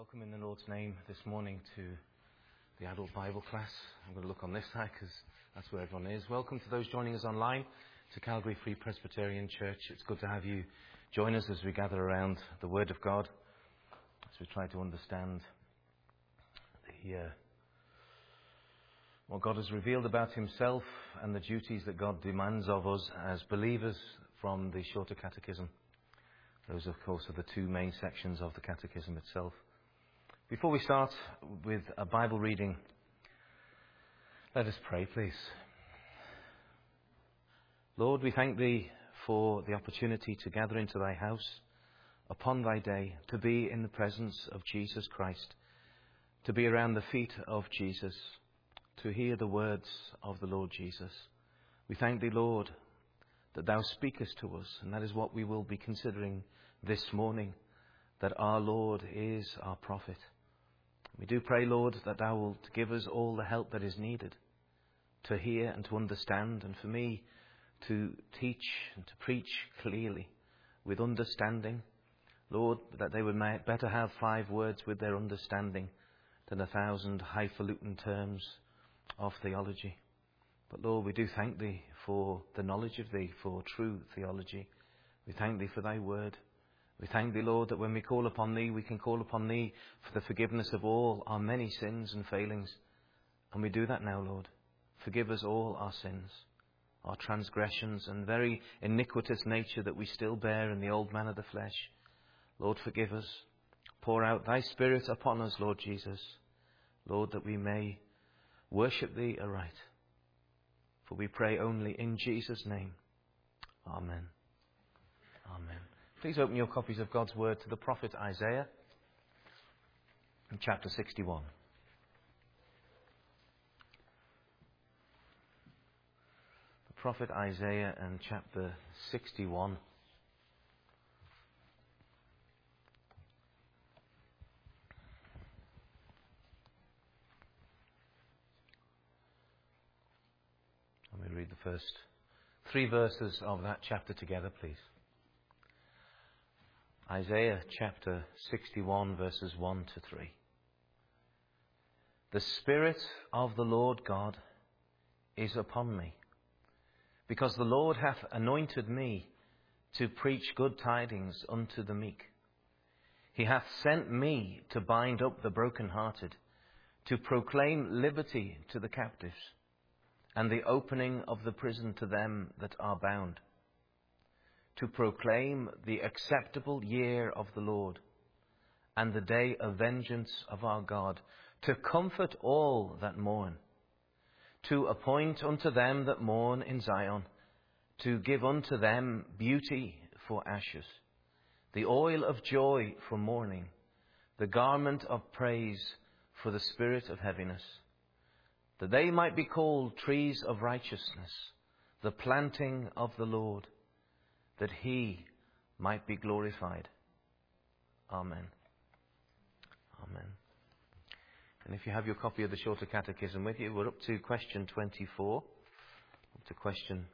Welcome in the Lord's name this morning to the adult Bible class. I'm going to look on this side because that's where everyone is. Welcome to those joining us online to Calgary Free Presbyterian Church. It's good to have you join us as we gather around the Word of God, as we try to understand what God has revealed about Himself and the duties that God demands of us as believers from the Shorter Catechism. Those, of course, are the two main sections of the Catechism itself. Before we start with a Bible reading, let us pray, please. Lord, we thank Thee for the opportunity to gather into Thy house upon Thy day, to be in the presence of Jesus Christ, to be around the feet of Jesus, to hear the words of the Lord Jesus. We thank Thee, Lord, that Thou speakest to us, and that is what we will be considering this morning, that our Lord is our prophet. We do pray, Lord, that Thou wilt give us all the help that is needed to hear and to understand, and for me to teach and to preach clearly with understanding. Lord, that they would better have 5 words with their understanding than 1,000 highfalutin terms of theology. But Lord, we do thank Thee for the knowledge of Thee, for true theology. We thank Thee for Thy word. We thank Thee, Lord, that when we call upon Thee, we can call upon Thee for the forgiveness of all our many sins and failings. And we do that now, Lord. Forgive us all our sins, our transgressions, and very iniquitous nature that we still bear in the old man of the flesh. Lord, forgive us. Pour out Thy Spirit upon us, Lord Jesus. Lord, that we may worship Thee aright. For we pray only in Jesus' name. Amen. Amen. Please open your copies of God's Word to the prophet Isaiah in chapter 61. The prophet Isaiah in chapter 61. Let me read the first 3 verses of that chapter together, please. Isaiah chapter 61, verses 1 to 3. The Spirit of the Lord God is upon me, because the Lord hath anointed me to preach good tidings unto the meek. He hath sent me to bind up the brokenhearted, to proclaim liberty to the captives, and the opening of the prison to them that are bound, to proclaim the acceptable year of the Lord, and the day of vengeance of our God, to comfort all that mourn, to appoint unto them that mourn in Zion, to give unto them beauty for ashes, the oil of joy for mourning, the garment of praise for the spirit of heaviness, that they might be called trees of righteousness, the planting of the Lord, that He might be glorified. Amen. Amen. And if you have your copy of the Shorter Catechism with you, we're up to question 24. Up to question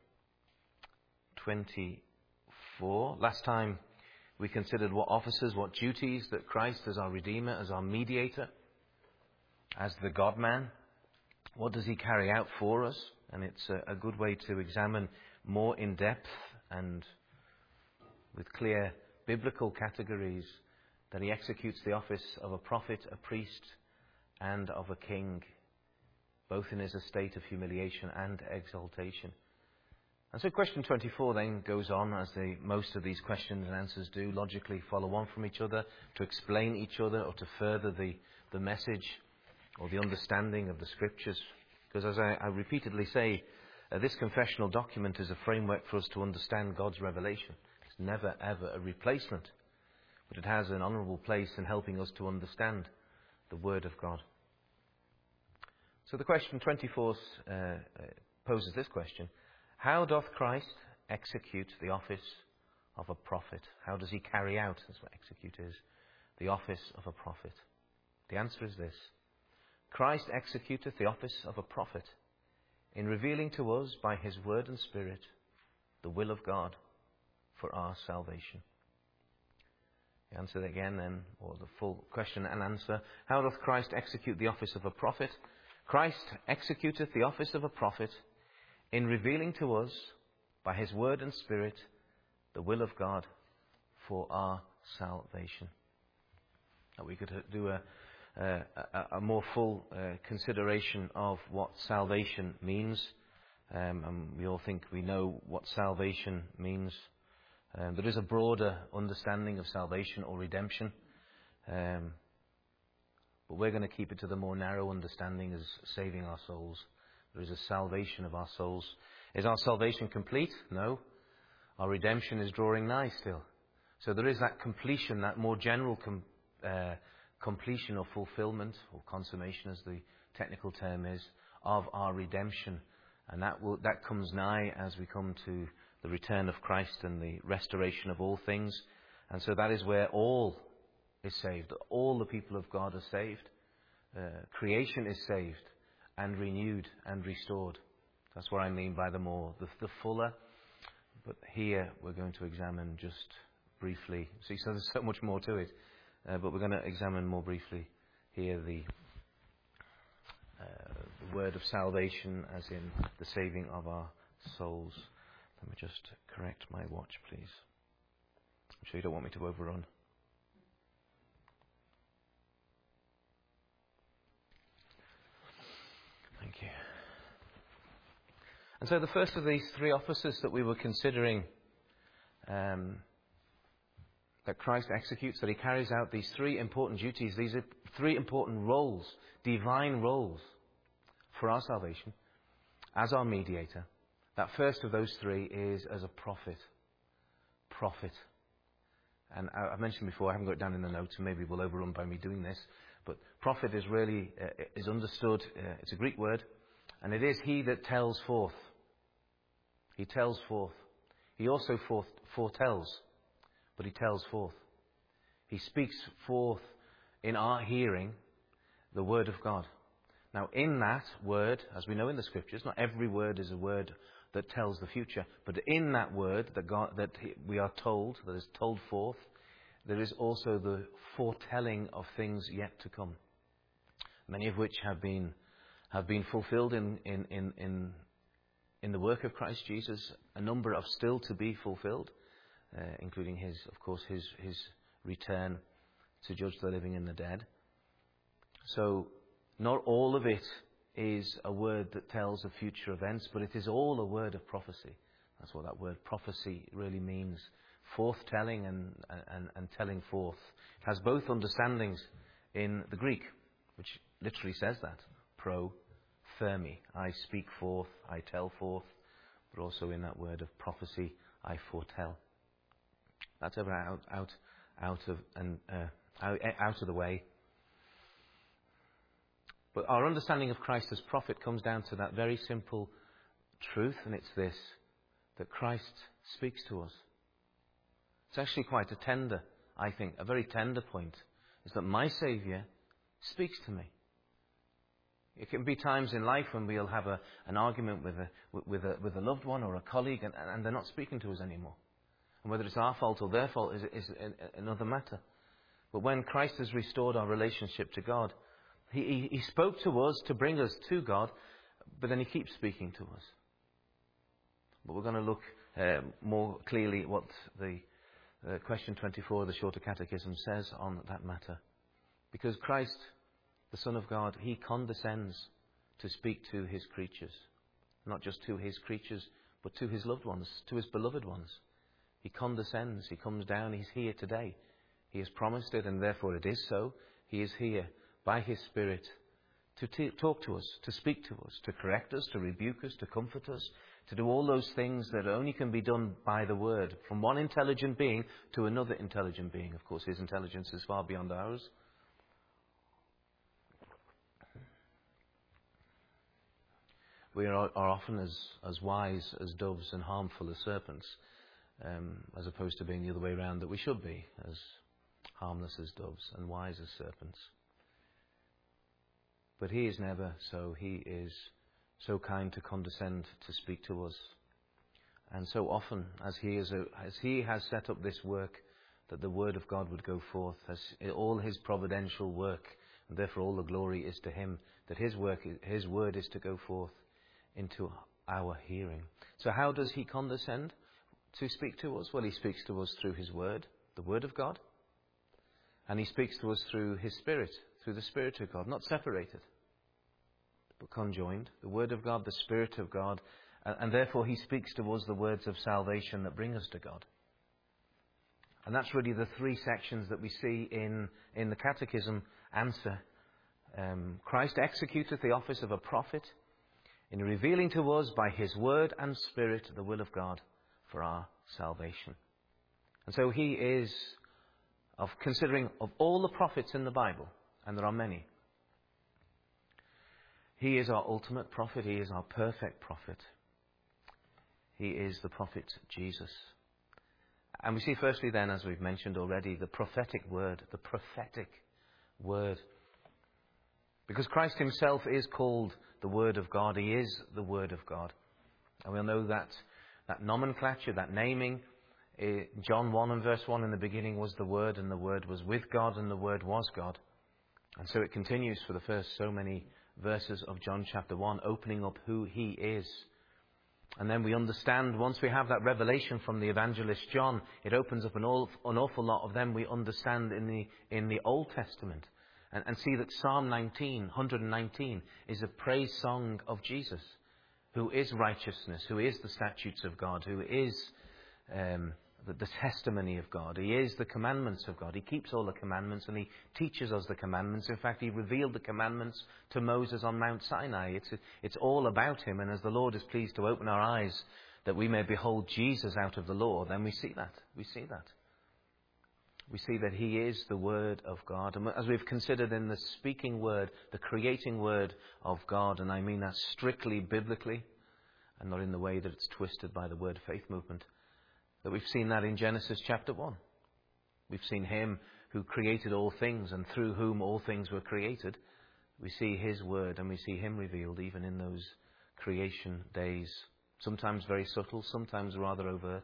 24. Last time we considered what offices, what duties that Christ as our Redeemer, as our mediator, as the God-man, what does He carry out for us? And it's a good way to examine more in depth and with clear biblical categories that He executes the office of a prophet, a priest, and of a king, both in His estate of humiliation and exaltation. And so question 24 then goes on, as most of these questions and answers do, logically follow on from each other, to explain each other or to further the message or the understanding of the Scriptures. Because as I repeatedly say, this confessional document is a framework for us to understand God's revelation. It's never, ever a replacement, but it has an honourable place in helping us to understand the Word of God. So the question 24 poses this question: how doth Christ execute the office of a prophet? How does He carry out, that's what execute is, the office of a prophet? The answer is this: Christ executeth the office of a prophet in revealing to us by His word and Spirit the will of God for our salvation. The answer again then, or the full question and answer. How doth Christ execute the office of a prophet? Christ executeth the office of a prophet in revealing to us, by his word and spirit, the will of God for our salvation. Now we could do a more full consideration of what salvation means. And we all think we know what salvation means. There is a broader understanding of salvation or redemption. But we're going to keep it to the more narrow understanding as saving our souls. There is a salvation of our souls. Is our salvation complete? No. Our redemption is drawing nigh still. So there is that completion, that more general completion or fulfillment, or consummation as the technical term is, of our redemption. And that comes nigh as we come to the return of Christ and the restoration of all things. And so that is where all is saved. All the people of God are saved. Creation is saved and renewed and restored. That's what I mean by the fuller. But here we're going to examine just briefly. See, so there's so much more to it. But we're going to examine more briefly here the word of salvation, as in the saving of our souls. Let me just correct my watch, please. I'm sure you don't want me to overrun. Thank you. And so the first of these three offices that we were considering, that Christ executes, that he carries out these three important duties, these are three important roles, divine roles for our salvation, as our mediator. That first of those three is as a prophet. Prophet. And I mentioned before, I haven't got it down in the notes, and maybe we'll overrun by me doing this, but prophet is really, is understood, it's a Greek word, and it is he that tells forth. He tells forth. He also foretells, but he tells forth. He speaks forth in our hearing the word of God. Now, in that word, as we know in the Scriptures, not every word is a word that tells the future, but in that word that we are told, that is told forth, there is also the foretelling of things yet to come, many of which have been fulfilled in the work of Christ Jesus. A number of still to be fulfilled, including his return to judge the living and the dead. So, not all of it is a word that tells of future events, but it is all a word of prophecy. That's what that word prophecy really means. Forth-telling and telling forth. It has both understandings in the Greek, which literally says that. Pro, thermi. I speak forth, I tell forth. But also in that word of prophecy, I foretell. That's ever out of the way. But our understanding of Christ as prophet comes down to that very simple truth, and it's this, that Christ speaks to us. It's actually quite a tender, I think, a very tender point, is that my Saviour speaks to me. It can be times in life when we'll have an argument with a loved one or a colleague, and they're not speaking to us anymore. And whether it's our fault or their fault is another matter. But when Christ has restored our relationship to God, He spoke to us to bring us to God, but then He keeps speaking to us. But we're going to look more clearly at what the question 24 of the Shorter Catechism says on that matter. Because Christ, the Son of God, He condescends to speak to His creatures. Not just to His creatures, but to His loved ones, to His beloved ones. He condescends, He comes down, He's here today. He has promised it, and therefore it is so. He is here by His Spirit to talk to us, to speak to us, to correct us, to rebuke us, to comfort us, to do all those things that only can be done by the Word, from one intelligent being to another intelligent being. Of course, His intelligence is far beyond ours. We are often as wise as doves and harmful as serpents, as opposed to being the other way around, that we should be as harmless as doves and wise as serpents. But He is never so. He is so kind to condescend to speak to us. And so often, as He has set up this work that the word of God would go forth as all his providential work, and therefore all the glory is to him, that his word is to go forth into our hearing. So how does he condescend to speak to us? Well, he speaks to us through his word, the word of God. And he speaks to us through his Spirit, through the Spirit of God, not separated, but conjoined. The word of God, the Spirit of God. And therefore he speaks to us the words of salvation that bring us to God. And that's really the three sections that we see in the Catechism answer. Christ executeth the office of a prophet in revealing to us by his word and Spirit the will of God for our salvation. And so he is, considering of all the prophets in the Bible, and there are many, he is our ultimate prophet. He is our perfect prophet. He is the prophet Jesus. And we see firstly then, as we've mentioned already, the prophetic word. The prophetic word. Because Christ himself is called the Word of God. He is the Word of God. And we'll know that nomenclature, that naming. John 1 and verse 1, in the beginning was the Word, and the Word was with God, and the Word was God. And so it continues for the first so many verses of John chapter 1, opening up who he is. And then we understand, once we have that revelation from the evangelist John, it opens up an awful lot of them we understand in the Old Testament. And see that Psalm 119, is a praise song of Jesus, who is righteousness, who is the statutes of God, who is the testimony of God. He is the commandments of God. He keeps all the commandments and he teaches us the commandments. In fact, he revealed the commandments to Moses on Mount Sinai. It's all about him. And as the Lord is pleased to open our eyes that we may behold Jesus out of the law, then we see that. We see that. We see that he is the Word of God. And as we've considered in the speaking word, the creating word of God, and I mean that strictly biblically, and not in the way that it's twisted by the Word Faith movement, that we've seen that in Genesis chapter 1. We've seen him who created all things and through whom all things were created. We see his word and we see him revealed even in those creation days. Sometimes very subtle, sometimes rather overt.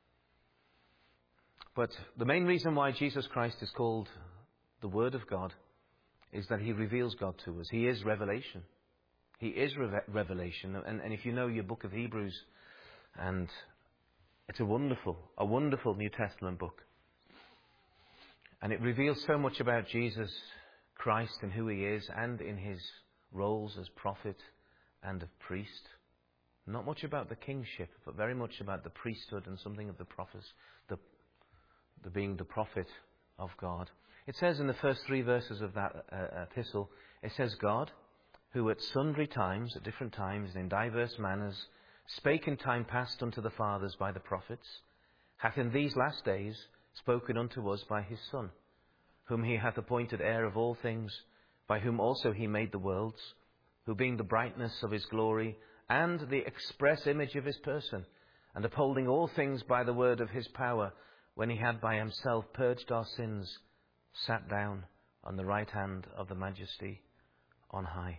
But the main reason why Jesus Christ is called the Word of God is that he reveals God to us. He is revelation. He is revelation. And if you know your book of Hebrews, and it's a wonderful New Testament book. And it reveals so much about Jesus Christ and who he is, and in his roles as prophet and of priest. Not much about the kingship, but very much about the priesthood and something of the prophets, the being the prophet of God. It says in the first 3 verses of that epistle, it says, God, who at sundry times, at different times, and in diverse manners, spake in time past unto the fathers by the prophets, hath in these last days spoken unto us by his Son, whom he hath appointed heir of all things, by whom also he made the worlds, who being the brightness of his glory, and the express image of his person, and upholding all things by the word of his power, when he had by himself purged our sins, sat down on the right hand of the Majesty on high.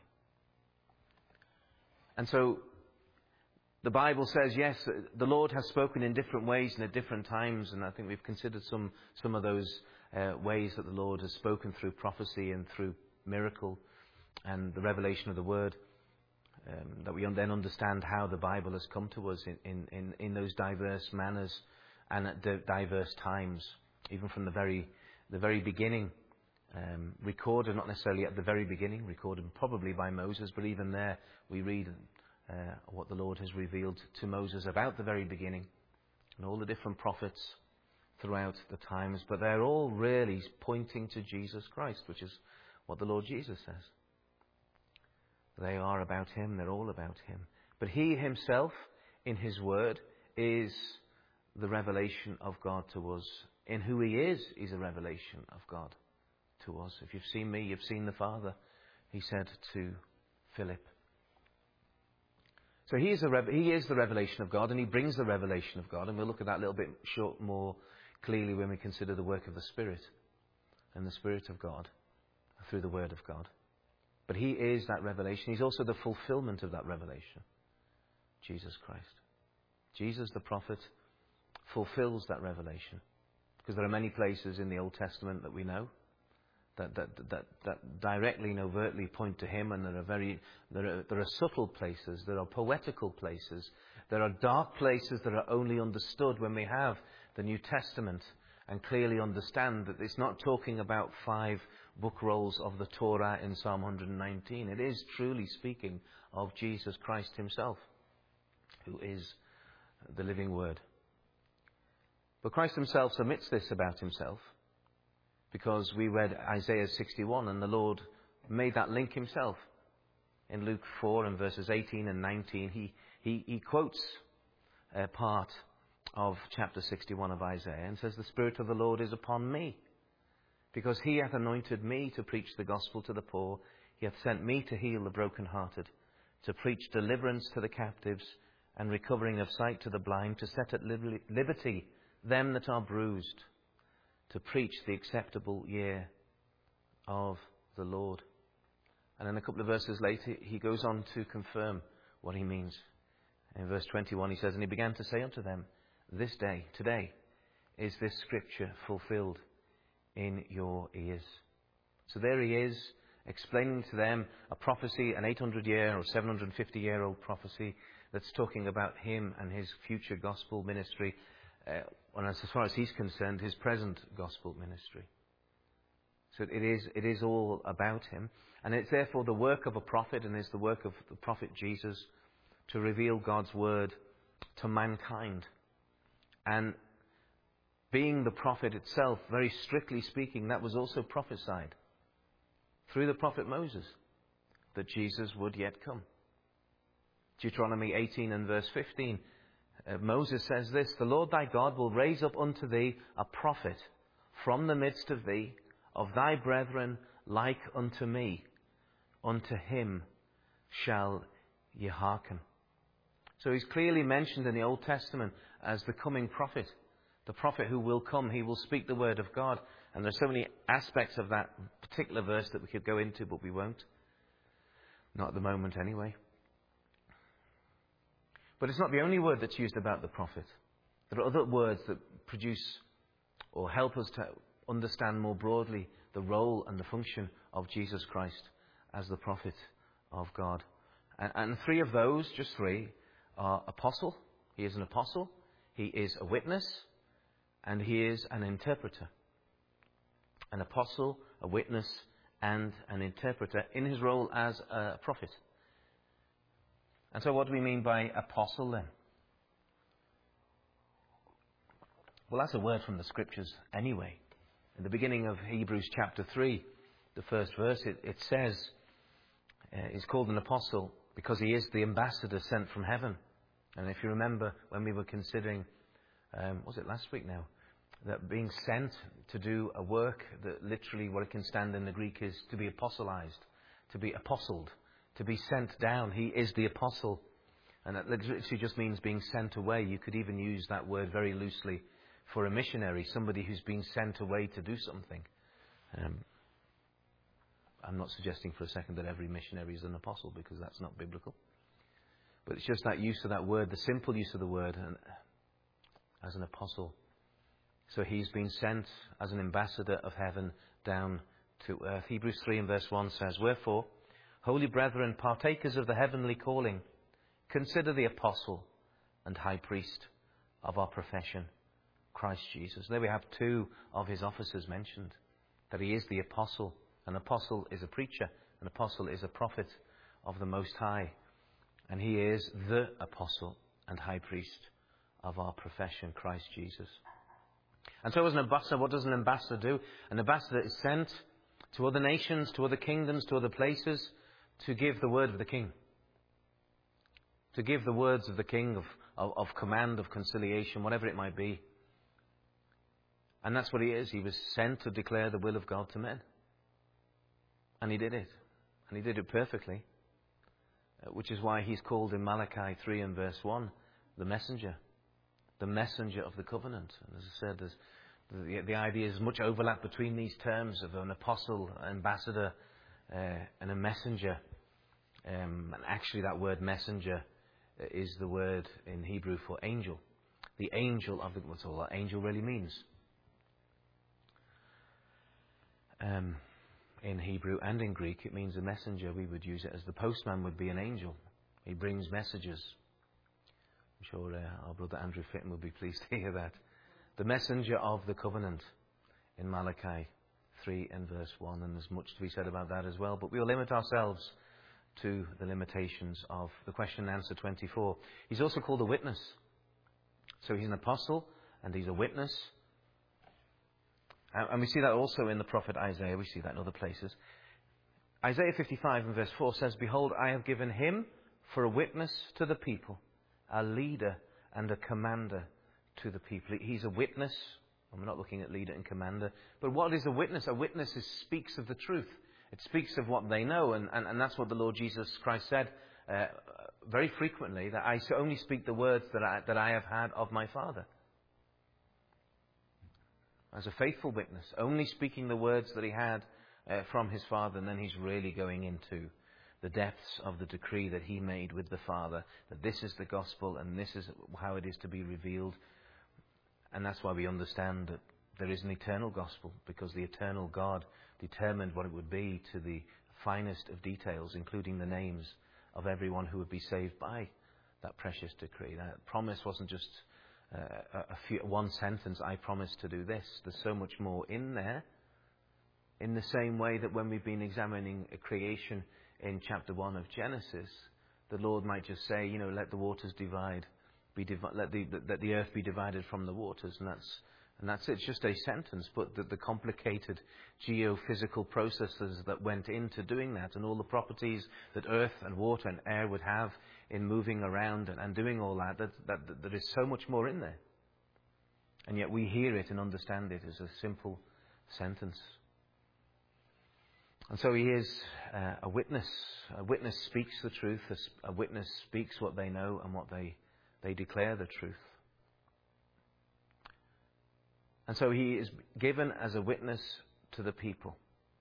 And so the Bible says, yes, the Lord has spoken in different ways and at different times, and I think we've considered some of those ways that the Lord has spoken through prophecy and through miracle and the revelation of the Word, that we then understand how the Bible has come to us in those diverse manners and at diverse times, even from the very beginning, recorded, not necessarily at the very beginning, recorded probably by Moses, but even there we read what the Lord has revealed to Moses about the very beginning, and all the different prophets throughout the times. But they're all really pointing to Jesus Christ, which is what the Lord Jesus says. They are about him, they're all about him. But he himself, in his word, is the revelation of God to us. In who he is a revelation of God to us. If you've seen me, you've seen the Father, he said to Philip. So he is the revelation of God, and he brings the revelation of God. And we'll look at that a little bit more clearly when we consider the work of the Spirit and the Spirit of God through the Word of God. But he is that revelation. He's also the fulfillment of that revelation. Jesus Christ. Jesus the prophet fulfills that revelation. Because there are many places in the Old Testament that we know that directly and overtly point to him, and there are subtle places, there are poetical places, there are dark places that are only understood when we have the New Testament and clearly understand that it's not talking about 5 book rolls of the Torah in Psalm 119. It is truly speaking of Jesus Christ himself, who is the living Word. But Christ himself admits this about himself, because we read Isaiah 61 and the Lord made that link himself. In Luke 4 and verses 18 and 19, he quotes a part of chapter 61 of Isaiah and says, "The Spirit of the Lord is upon me, because he hath anointed me to preach the gospel to the poor. He hath sent me to heal the brokenhearted, to preach deliverance to the captives and recovering of sight to the blind, to set at liberty them that are bruised, to preach the acceptable year of the Lord." And then a couple of verses later, he goes on to confirm what he means. In verse 21, he says, "And he began to say unto them, This day, today, is this scripture fulfilled in your ears." So there he is, explaining to them a prophecy, an 800-year or 750-year-old prophecy that's talking about him and his future gospel ministry, and as far as he's concerned, his present gospel ministry. So it is all about him. And it's therefore the work of a prophet, and is the work of the prophet Jesus, to reveal God's word to mankind. And being the prophet itself, very strictly speaking, that was also prophesied through the prophet Moses, that Jesus would yet come. Deuteronomy 18 and verse 15, Moses says this, "The Lord thy God will raise up unto thee a prophet from the midst of thee, of thy brethren like unto me. Unto him shall ye hearken." So he's clearly mentioned in the Old Testament as the coming prophet, the prophet who will come. He will speak the word of God. And there's so many aspects of that particular verse that we could go into, but we won't. Not at the moment anyway. But it's not the only word that's used about the prophet. There are other words that produce or help us to understand more broadly the role and the function of Jesus Christ as the prophet of God. And 3 of those, just 3, are apostle. He is an apostle, he is a witness, and he is an interpreter. An apostle, a witness, and an interpreter in his role as a prophet. And so what do we mean by apostle then? Well, that's a word from the scriptures anyway. In the beginning of Hebrews chapter 3, the first verse, it says he's called an apostle because he is the ambassador sent from heaven. And if you remember when we were considering, was it last week now, that being sent to do a work, that literally what it can stand in the Greek is to be apostolized, to be apostled, to be sent down. He is the apostle. And that literally just means being sent away. You could even use that word very loosely for a missionary, somebody who's been sent away to do something. I'm not suggesting for a second that every missionary is an apostle, because that's not biblical. But it's just that use of that word, the simple use of the word, as an apostle. So he's been sent as an ambassador of heaven down to earth. Hebrews 3 and verse 1 says, "Wherefore, holy brethren, partakers of the heavenly calling, consider the apostle and high priest of our profession, Christ Jesus." There we have 2 of his offices mentioned, that he is the apostle. An apostle is a preacher. An apostle is a prophet of the Most High. And he is the apostle and high priest of our profession, Christ Jesus. And so as an ambassador, what does an ambassador do? An ambassador is sent to other nations, to other kingdoms, to other places, to give the word of the king. To give the words of the king of command, of conciliation, whatever it might be. And that's what he is. He was sent to declare the will of God to men. And he did it. And he did it perfectly. Which is why he's called in Malachi 3 and verse 1, the messenger. The messenger of the covenant. And as I said, the idea is much overlap between these terms of an apostle, ambassador, and a messenger. And actually that word messenger is the word in Hebrew for angel. The angel of the... What's all that angel really means? in Hebrew and in Greek, it means a messenger. We would use it as the postman would be an angel. He brings messages. I'm sure our brother Andrew Fitton will be pleased to hear that. The messenger of the covenant in Malachi 3 and verse 1, and there's much to be said about that as well. But we'll limit ourselves to the limitations of the question and answer 24. He's also called a witness. So he's an apostle and he's a witness. And we see that also in the prophet Isaiah. We see that in other places. Isaiah 55 and verse 4 says, "Behold, I have given him for a witness to the people, a leader and a commander to the people." He's a witness. And we're not looking at leader and commander. But what is a witness? A witness speaks of the truth. It speaks of what they know. And that's what the Lord Jesus Christ said very frequently, that I only speak the words that I have had of my Father. As a faithful witness, only speaking the words that he had from his Father, and then he's really going into the depths of the decree that he made with the Father, that this is the gospel and this is how it is to be revealed. And that's why we understand that there is an eternal gospel, because the eternal God determined what it would be to the finest of details, including the names of everyone who would be saved by that precious decree. That promise wasn't just one sentence, I promise to do this. There's so much more in there. In the same way that when we've been examining a creation in chapter 1 of Genesis, the Lord might just say, let the waters divide, let the earth be divided from the waters, and that's it. It's just a sentence, but the complicated geophysical processes that went into doing that, and all the properties that earth and water and air would have in moving around and doing all that there is so much more in there. And yet we hear it and understand it as a simple sentence. And so he is a witness. A witness speaks the truth. A witness speaks what they know and what they declare the truth. And so he is given as a witness to the people,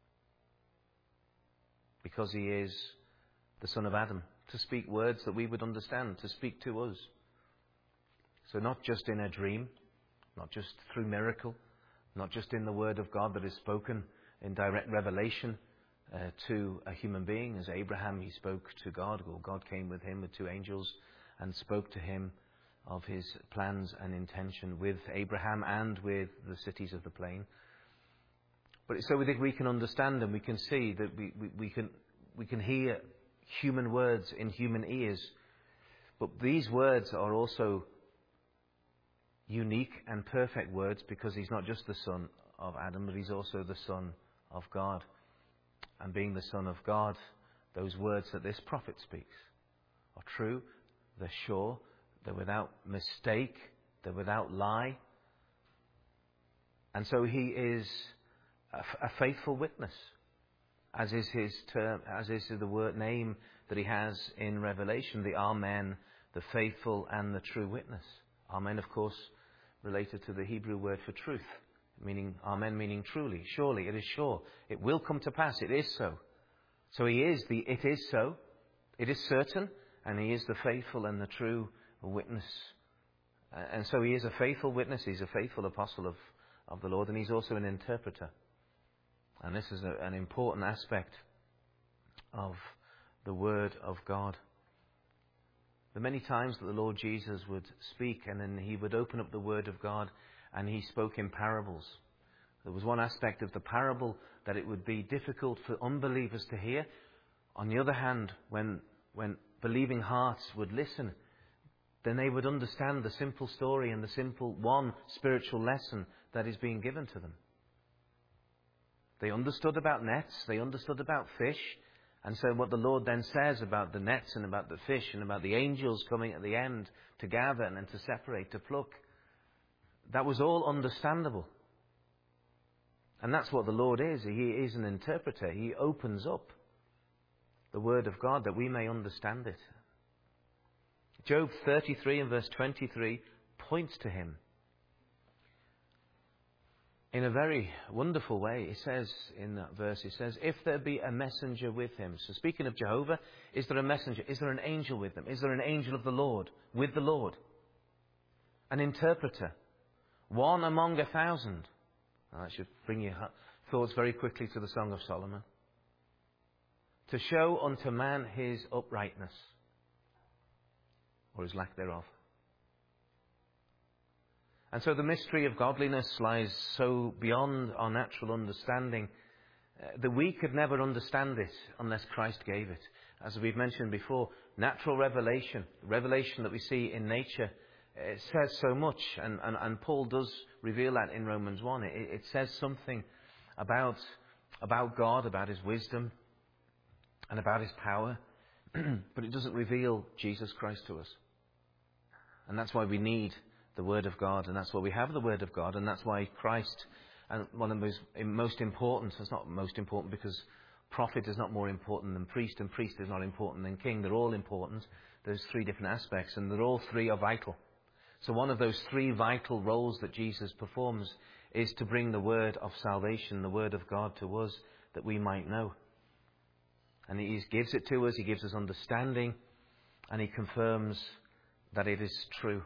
because he is the son of Adam, to speak words that we would understand, to speak to us. So not just in a dream, not just through miracle, not just in the word of God that is spoken in direct revelation to a human being. As Abraham, he spoke to God, or God came with him with two angels and spoke to him of his plans and intention with Abraham and with the cities of the plain. But so we think we can understand and we can see that we can hear human words in human ears. But these words are also unique and perfect words, because he's not just the son of Adam, but he's also the son of God. And being the son of God, those words that this prophet speaks are true, they're sure, they're without mistake, they're without lie. And so he is a faithful witness, as is his term, as is the word name that he has in Revelation, the Amen, the faithful and the true witness. Amen, of course, related to the Hebrew word for truth, meaning Amen, meaning truly, surely, it is sure, it will come to pass, it is so. So he is the it is so, it is certain, and he is the faithful and the true witness. And so he is a faithful witness, he's a faithful apostle of the Lord, and he's also an interpreter. And this is an important aspect of the Word of God. The many times that the Lord Jesus would speak, and then he would open up the Word of God, and he spoke in parables. There was one aspect of the parable that it would be difficult for unbelievers to hear. On the other hand, when believing hearts would listen, then they would understand the simple story and the simple one spiritual lesson that is being given to them. They understood about nets, they understood about fish, and so what the Lord then says about the nets and about the fish and about the angels coming at the end to gather and then to separate, to pluck, that was all understandable. And that's what the Lord is. He is an interpreter. He opens up the Word of God that we may understand it. Job 33 and verse 23 points to him in a very wonderful way. It says in that verse, it says, if there be a messenger with him. So speaking of Jehovah, is there a messenger? Is there an angel with them? Is there an angel of the Lord with the Lord? An interpreter. One among 1,000. That should bring your thoughts very quickly to the Song of Solomon. To show unto man his uprightness, or his lack thereof. And so the mystery of godliness lies so beyond our natural understanding that we could never understand it unless Christ gave it. As we've mentioned before, natural revelation that we see in nature, it says so much, and Paul does reveal that in Romans 1. It says something about God, about his wisdom, and about his power, but it doesn't reveal Jesus Christ to us. And that's why we need the Word of God, and that's why we have the Word of God, and that's why Christ, and one of the most important, it's not most important because prophet is not more important than priest, and priest is not important than king. They're all important. There's three different aspects, and they're all three are vital. So one of those three vital roles that Jesus performs is to bring the word of salvation, the Word of God to us, that we might know. And he gives it to us, he gives us understanding, and he confirms that it is true.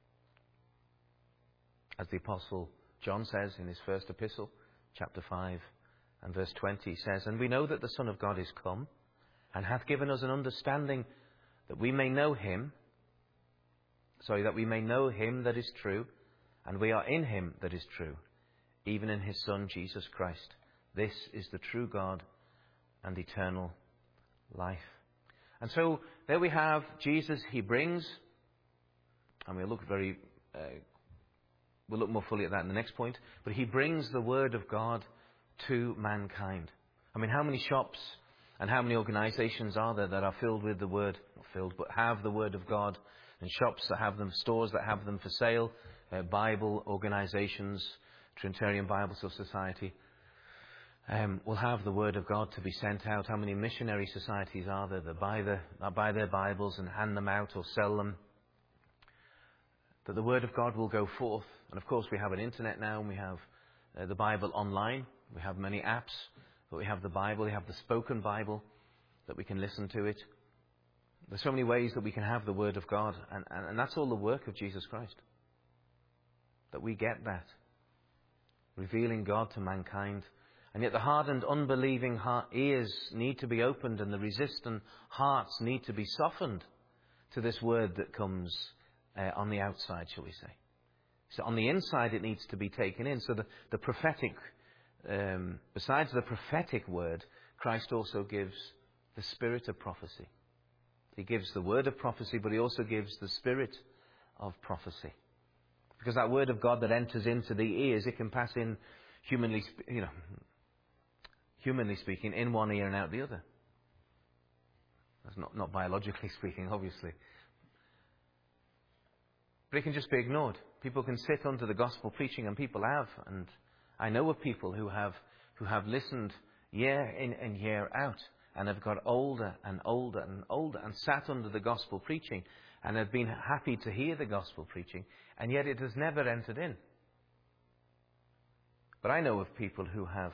As the Apostle John says in his first epistle, chapter 5 and verse 20, he says, "And we know that the Son of God is come, and hath given us an understanding that we may know him," that we may know him that is true, and we are in him that is true, even in his Son Jesus Christ. This is the true God and eternal life. And so there we have Jesus. He brings, and we'll look more fully at that in the next point, but he brings the Word of God to mankind. I mean, how many shops and how many organizations are there that are filled with the Word, not filled, but have the Word of God, and shops that have them, stores that have them for sale, Bible organizations, Trinitarian Bible Society, will have the Word of God to be sent out. How many missionary societies are there that buy their Bibles and hand them out or sell them? That the Word of God will go forth. And of course we have an internet now, and we have the Bible online. We have many apps, but we have the Bible. We have the spoken Bible that we can listen to it. There's so many ways that we can have the Word of God, and that's all the work of Jesus Christ. That we get that. Revealing God to mankind. And yet the hardened, unbelieving ears need to be opened, and the resistant hearts need to be softened to this Word that comes on the outside, shall we say. So on the inside it needs to be taken in. So the prophetic, besides the prophetic word, Christ also gives the spirit of prophecy. He gives the word of prophecy, but he also gives the spirit of prophecy. Because that word of God that enters into the ears, it can pass in, humanly speaking, in one ear and out the other. That's not biologically speaking, obviously. But it can just be ignored. People can sit under the gospel preaching, and people have. And I know of people who have listened year in and year out, and have got older and older and older, and sat under the gospel preaching, and have been happy to hear the gospel preaching, and yet it has never entered in. But I know of people who have,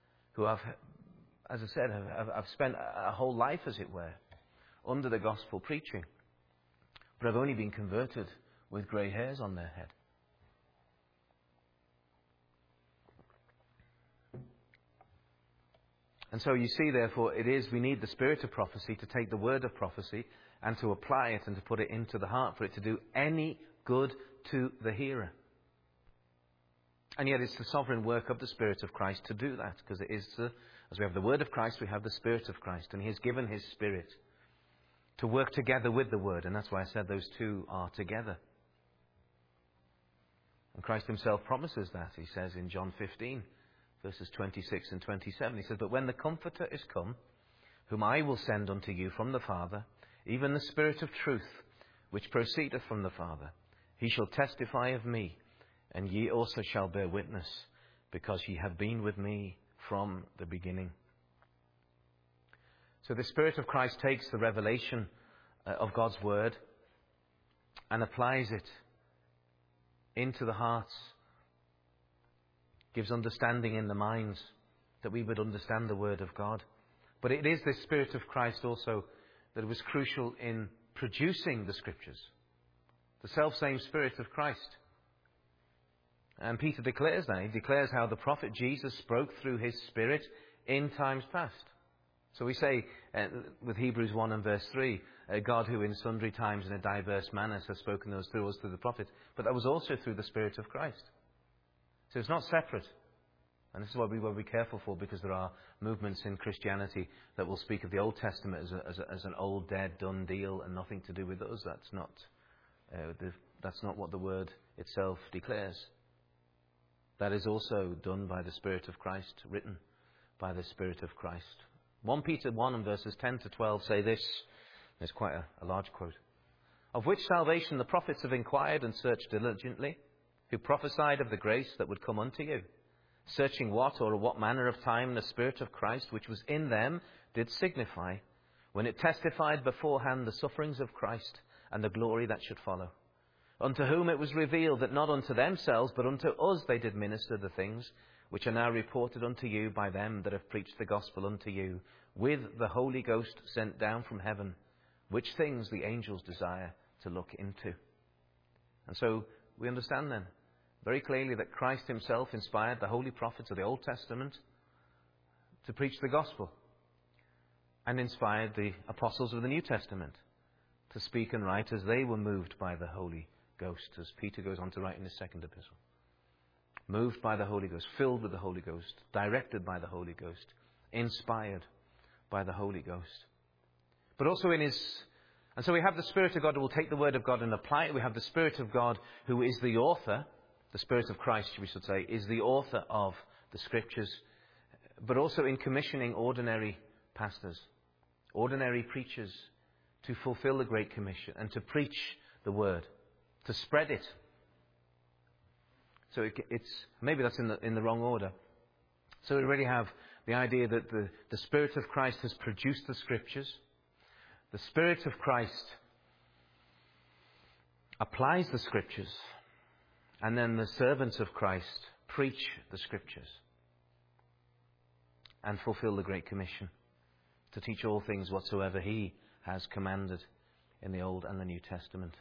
as I said, have spent a whole life, as it were, under the gospel preaching, but have only been converted with grey hairs on their head. And so you see, therefore, we need the spirit of prophecy to take the word of prophecy and to apply it and to put it into the heart for it to do any good to the hearer. And yet it's the sovereign work of the Spirit of Christ to do that, because it is, as we have the word of Christ, we have the Spirit of Christ, and he has given his Spirit to work together with the word, and that's why I said those two are together. And Christ himself promises that. He says in John 15, verses 26 and 27, he says, "But when the Comforter is come, whom I will send unto you from the Father, even the Spirit of truth, which proceedeth from the Father, he shall testify of me, and ye also shall bear witness, because ye have been with me from the beginning." So the Spirit of Christ takes the revelation of God's Word and applies it into the hearts, gives understanding in the minds, that we would understand the Word of God. But it is the Spirit of Christ also that was crucial in producing the Scriptures. The self-same Spirit of Christ And Peter declares that. He declares how the prophet Jesus spoke through his Spirit in times past. So we say, with Hebrews 1 and verse 3, God who in sundry times in a diverse manner has spoken those through us through the prophets. But that was also through the Spirit of Christ. So it's not separate. And this is what we will be careful for, because there are movements in Christianity that will speak of the Old Testament as an old, dead, done deal and nothing to do with us. That's not what the Word itself declares. That is also done by the Spirit of Christ, written by the Spirit of Christ. 1 Peter 1 and verses 10 to 12 say this. It's quite a large quote. Of which salvation the prophets have inquired and searched diligently, who prophesied of the grace that would come unto you, searching what or what manner of time the Spirit of Christ which was in them did signify, when it testified beforehand the sufferings of Christ and the glory that should follow. Unto whom it was revealed that not unto themselves, but unto us they did minister the things which are now reported unto you by them that have preached the gospel unto you, with the Holy Ghost sent down from heaven, which things the angels desire to look into. And so we understand then very clearly that Christ himself inspired the holy prophets of the Old Testament to preach the gospel, and inspired the apostles of the New Testament to speak and write as they were moved by the Holy Ghost, as Peter goes on to write in his second epistle. Moved by the Holy Ghost, filled with the Holy Ghost, directed by the Holy Ghost, inspired by the Holy Ghost. But also and so we have the Spirit of God who will take the Word of God and apply it. We have the Spirit of God who is the author, the Spirit of Christ, we should say, is the author of the Scriptures, but also in commissioning ordinary pastors, ordinary preachers, to fulfill the Great Commission and to preach the Word, to spread it. So it's maybe that's in the wrong order. So we already have the idea that the Spirit of Christ has produced the Scriptures. The Spirit of Christ applies the Scriptures. And then the servants of Christ preach the Scriptures and fulfill the Great Commission to teach all things whatsoever He has commanded in the Old and the New Testament.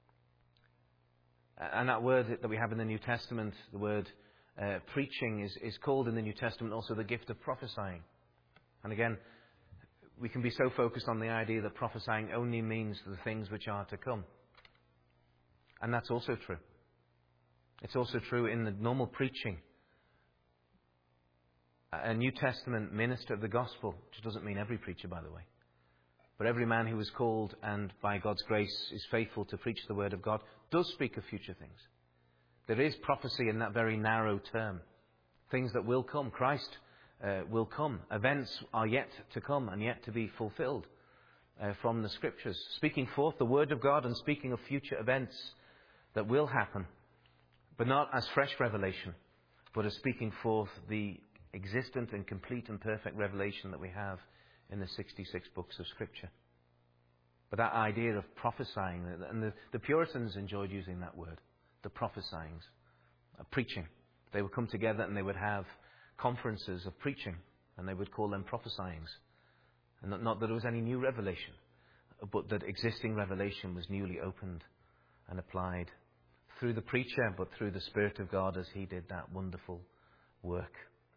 And that word that we have in the New Testament, the word preaching, is called in the New Testament also the gift of prophesying. And again, we can be so focused on the idea that prophesying only means the things which are to come. And that's also true. It's also true in the normal preaching. A New Testament minister of the gospel, which doesn't mean every preacher, by the way, but every man who is called and by God's grace is faithful to preach the word of God, does speak of future things. There is prophecy in that very narrow term. Things that will come. Christ will come. Events are yet to come and yet to be fulfilled from the Scriptures. Speaking forth the word of God and speaking of future events that will happen, but not as fresh revelation, but as speaking forth the existent and complete and perfect revelation that we have in the 66 books of Scripture. But that idea of prophesying, and the Puritans enjoyed using that word, the prophesyings, preaching. They would come together and they would have conferences of preaching, and they would call them prophesyings. And not that there was any new revelation, but that existing revelation was newly opened and applied through the preacher, but through the Spirit of God as He did that wonderful work.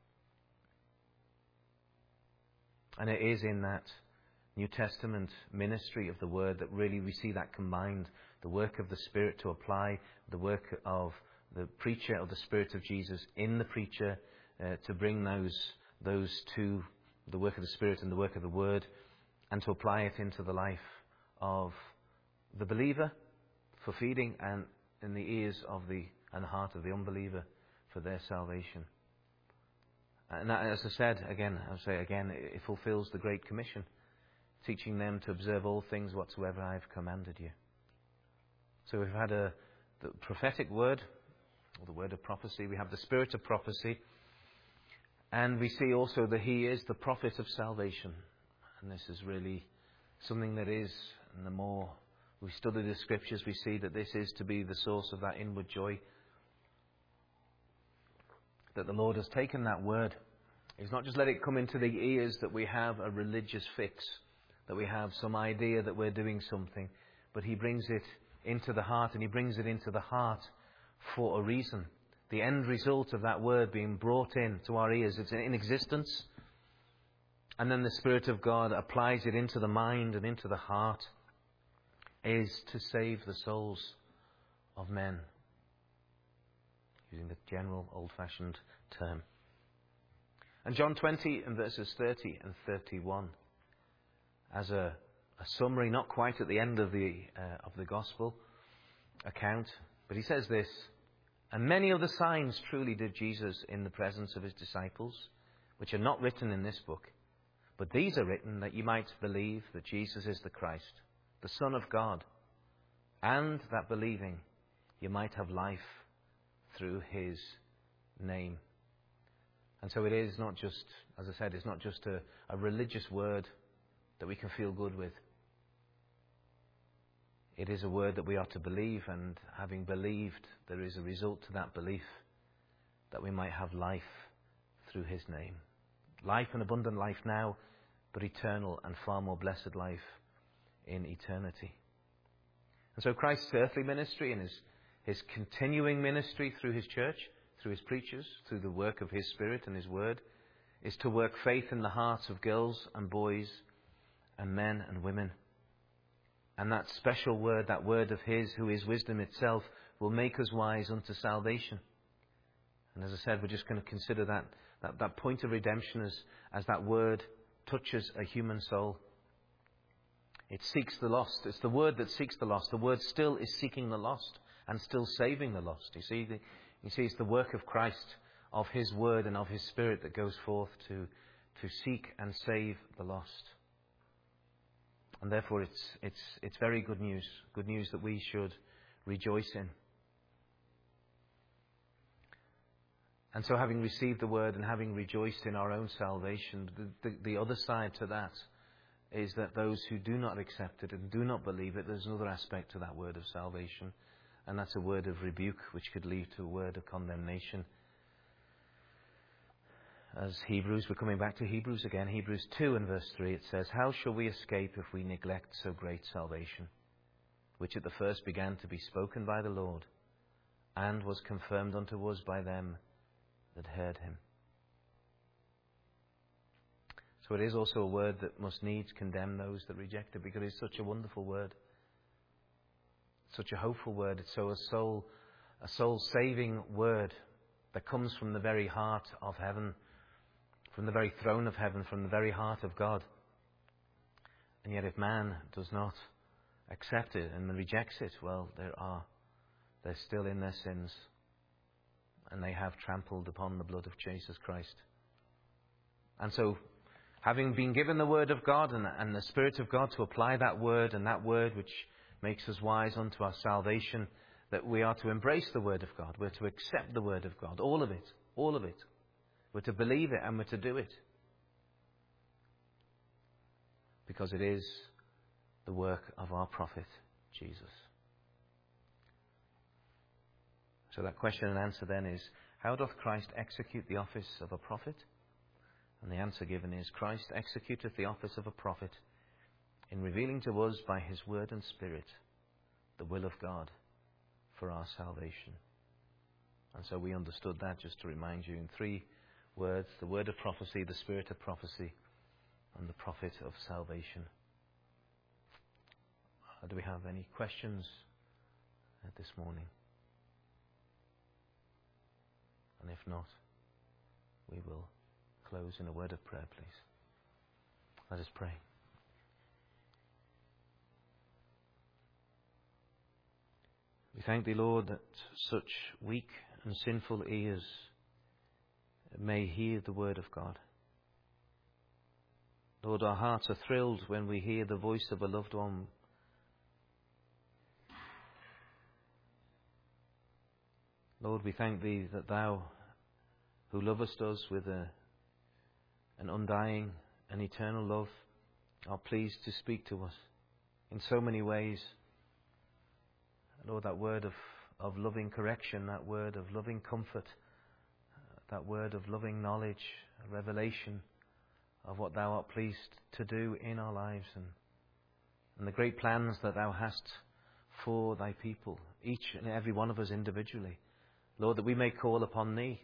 And it is in that New Testament ministry of the Word that really we see that combined, the work of the Spirit to apply, the work of the preacher, of the Spirit of Jesus in the preacher, to bring those two, the work of the Spirit and the work of the Word, and to apply it into the life of the believer for feeding, and in the ears of and the heart of the unbeliever for their salvation. And that, as I said again, it fulfills the Great Commission, teaching them to observe all things whatsoever I have commanded you. So we've had the prophetic word, or the word of prophecy. We have the Spirit of prophecy. And we see also that He is the prophet of salvation. And this is really something that is, and the more we study the Scriptures, we see that this is to be the source of that inward joy. That the Lord has taken that word. He's not just let it come into the ears that we have a religious fix, that we have some idea that we're doing something, but He brings it into the heart, and He brings it into the heart for a reason, the end result of that word being brought in to our ears, it's in existence. And then the Spirit of God applies it into the mind and into the heart, is to save the souls of men, using the general old-fashioned term. And John 20 and verses 30 and 31, as a summary, not quite at the end of the gospel account, but he says this: "And many other signs truly did Jesus in the presence of his disciples, which are not written in this book. But these are written that you might believe that Jesus is the Christ, the Son of God, and that believing you might have life through his name." And so it is not just, as I said, it's not just a religious word that we can feel good with. It is a word that we are to believe, and having believed, there is a result to that belief, that we might have life through his name. Life, and abundant life now, but eternal and far more blessed life in eternity. And so Christ's earthly ministry and his continuing ministry through his church, through his preachers, through the work of his Spirit and his word, is to work faith in the hearts of girls and boys and men and women. And that special word, that word of his who is wisdom itself, will make us wise unto salvation. And as I said, we're just going to consider that point of redemption as that word touches a human soul. It seeks the lost. It's the word that seeks the lost. The word still is seeking the lost and still saving the lost. You see, it's the work of Christ, of his word and of his Spirit that goes forth to seek and save the lost. And therefore it's very good news that we should rejoice in. And so, having received the word and having rejoiced in our own salvation, the other side to that is that those who do not accept it and do not believe it, there's another aspect to that word of salvation, and that's a word of rebuke, which could lead to a word of condemnation. As Hebrews, we're coming back to Hebrews again, Hebrews 2 and verse 3, it says, "How shall we escape if we neglect so great salvation, which at the first began to be spoken by the Lord, and was confirmed unto us by them that heard him?" So it is also a word that must needs condemn those that reject it, because it's such a wonderful word, such a hopeful word. It's so a soul-saving word that comes from the very heart of heaven, from the very throne of heaven, from the very heart of God. And yet if man does not accept it and rejects it, well, they're still in their sins, and they have trampled upon the blood of Jesus Christ. And so, having been given the word of God and the Spirit of God to apply that word, and that word which makes us wise unto our salvation, that we are to embrace the word of God. We're to accept the word of God, all of it, all of it. We're to believe it and we're to do it, because it is the work of our prophet, Jesus. So that question and answer then is, how doth Christ execute the office of a prophet? And the answer given is, Christ executeth the office of a prophet in revealing to us by his word and Spirit the will of God for our salvation. And so we understood that, just to remind you, in three words: the word of prophecy, the Spirit of prophecy, and the prophet of salvation. Do we have any questions this morning? And if not, we will close in a word of prayer, please. Let us pray. We thank thee, Lord, that such weak and sinful ears may hear the word of God. Lord, our hearts are thrilled when we hear the voice of a loved one. Lord, we thank thee that thou, who lovest us with an undying and eternal love, are pleased to speak to us in so many ways. Lord, that word of loving correction, that word of loving comfort, that word of loving knowledge, a revelation of what thou art pleased to do in our lives, and the great plans that thou hast for thy people, each and every one of us individually. Lord, that we may call upon Thee,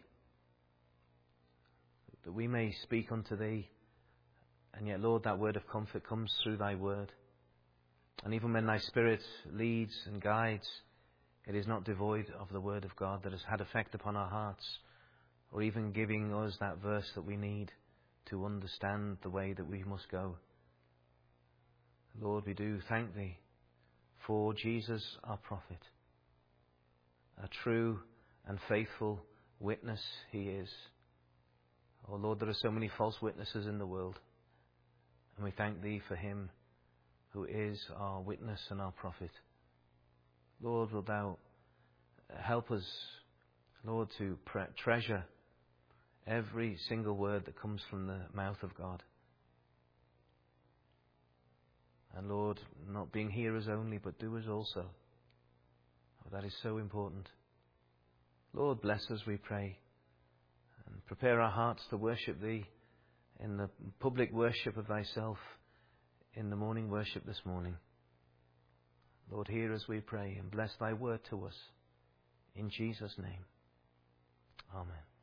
that we may speak unto Thee. And yet, Lord, that word of comfort comes through Thy word. And even when Thy Spirit leads and guides, it is not devoid of the word of God that has had effect upon our hearts, or even giving us that verse that we need to understand the way that we must go. Lord, we do thank Thee for Jesus, our prophet. A true and faithful witness He is. Oh Lord, there are so many false witnesses in the world. And we thank Thee for Him who is our witness and our prophet. Lord, wilt Thou help us, Lord, to treasure every single word that comes from the mouth of God. And Lord, not being hearers only, but doers also. Oh, that is so important. Lord, bless us, we pray. And prepare our hearts to worship Thee in the public worship of Thyself, in the morning worship this morning. Lord, hear us, we pray, and bless Thy word to us. In Jesus' name. Amen.